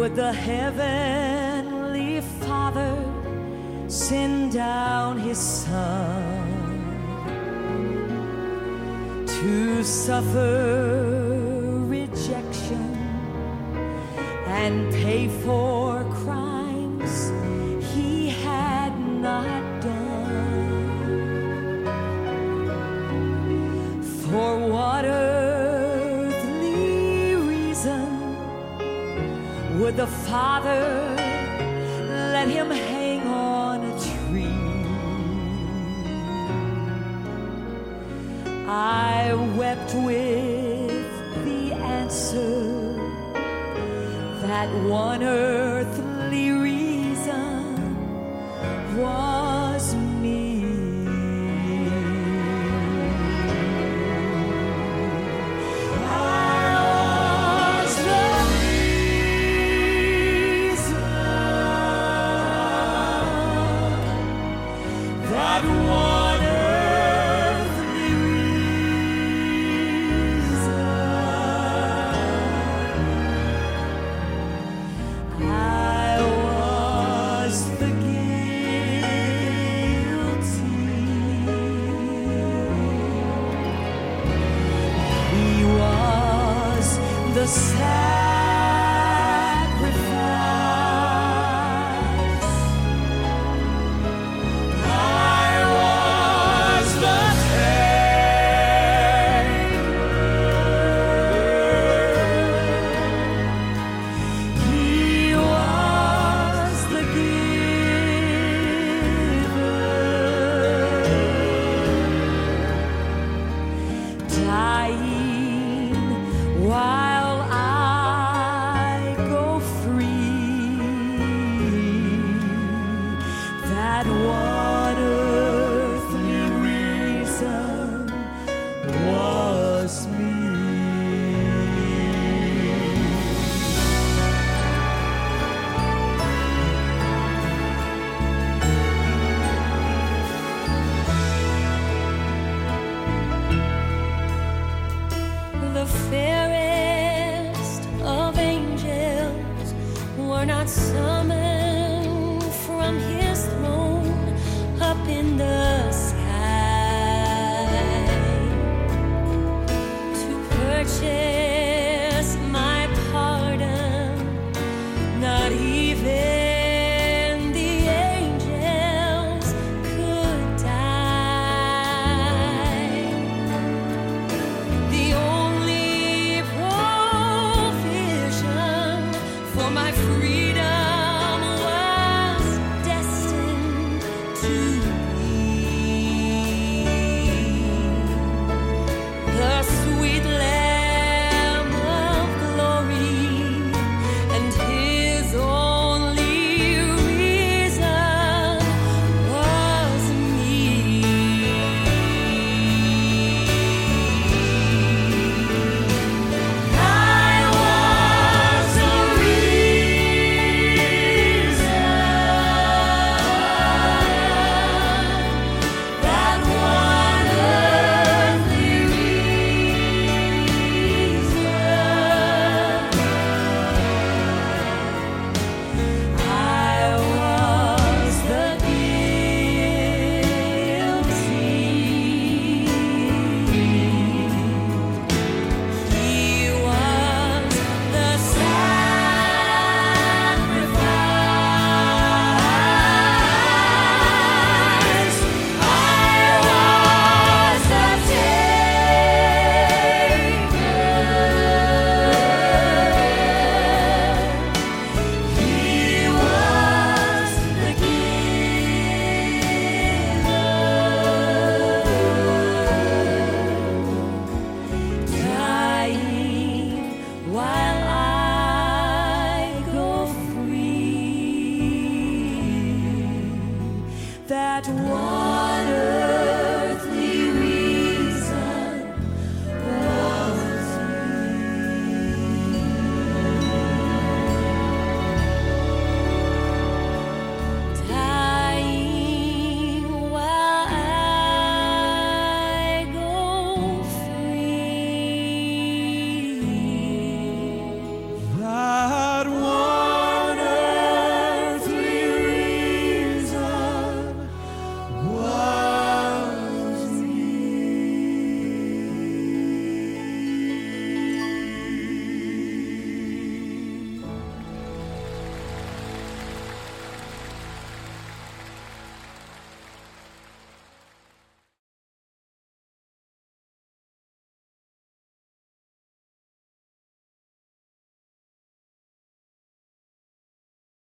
would the Heavenly Father send down His Son to suffer rejection and pay for crimes He had not done? For what earthly reason would the Father let Him hang on a tree? I wept with the answer that one earthly reason was me. The sacrifice. I was the taker. He was the giver, dying while that one earthly reason was me. The fairest of angels were not summoned from His throne up in the sky to purchase my pardon. Not even the angels could die. The only provision for my freedom was destined to the sweet Lamb of glory, and His only reason was me. I was the reason, that one earthly reason. I was the guilty. He was the sacrifice. I was the taker. He was the giver, dying while I go free. That water